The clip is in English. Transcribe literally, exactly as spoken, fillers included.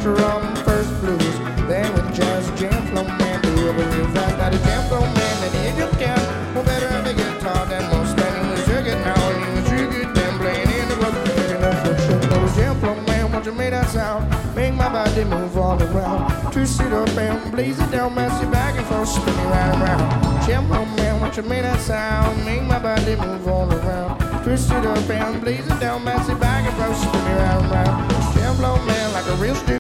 rum, first blues. Then with jazz, jam flow man, do it real fast. Now the jam flow man, and the Egypt can. Well, better have the guitar than most standing the circuit now. And you trigger it, then playing in the road. Picking up for sure. Oh, the jam flow man, won't you make that sound? Make my body move all around. Twist it up and blaze it down, mess it back and forth, spin it right around. Jam flow man, won't you make that sound? Make my body move all around. Twist it up and blaze it down, mess it back and forth, spin it right around. Jam flow man like a real stupid.